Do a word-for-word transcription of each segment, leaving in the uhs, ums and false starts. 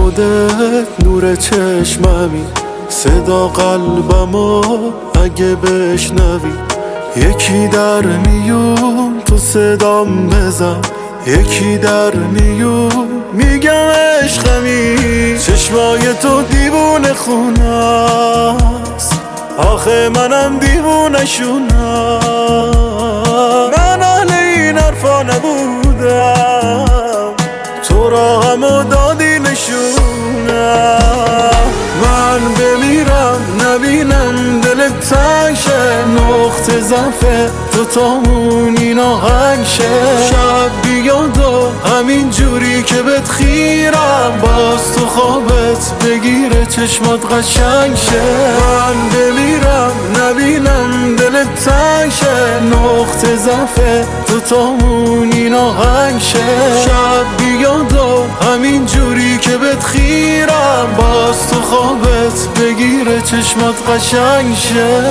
خودت نور چشممی، صدا قلبمو اگه بشنوی. یکی در میون تو صدام بزن، یکی در میون میگم عشقمی. چشمای تو دیوونه خونست، آخه منم دیوونه شونم. من اهل این حرفا نبودم، تو را همو دادی نشونم. من بمیرم نبینم دلت تنگ شه، نقطه ضعف تو تامون این آهنگ شه. شب بیاد و همین جوری که بهت خیرم، باز تو خوابت بگیره چشمات قشنگ شه. من بمیرم نبینم دلت تنگ شه، نقطه ضعف تو تامون این آهنگ شه. شب بیاد و همین جوری که بهت خیرم، باز تو خوابت بگیره چشمات قشنگ شه.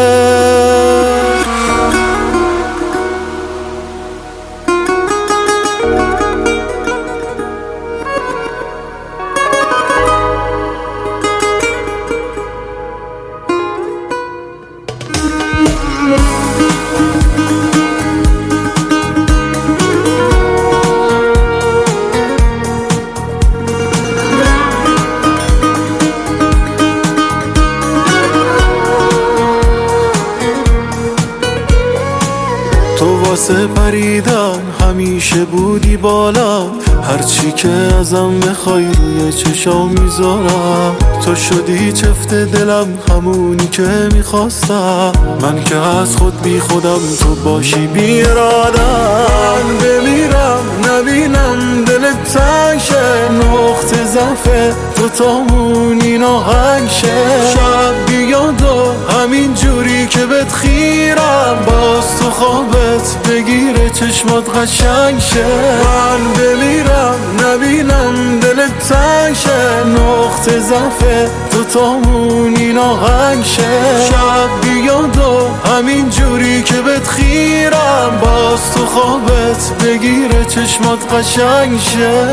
تو واسه پریدن همیشه بودی بالا، هرچی که ازم بخوای روی چشام میذارم. تو شدی چفت دلم، همونی که میخواستم. من که از خود بی خودم، تو باشی بی ارادم. بمیرم نبینم دلت تنگ شه، نقطه ضعف تو تامون این آهنگ شه. شب بیاد و همین جوری که بهت خیرم، باز تو خوابت بگیره چشمات قشنگ شه. من بمیرم نبینم دلت تنگ شه، نقطه ضعف تو تامون این آهنگ شه. شب بیاد و همین جوری که بهت خیرم، باز تو خوابت بگیره چشمات قشنگ شه.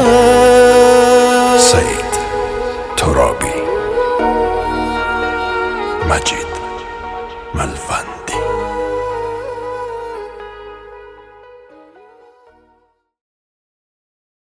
سعید ترابی، مجید ملوند.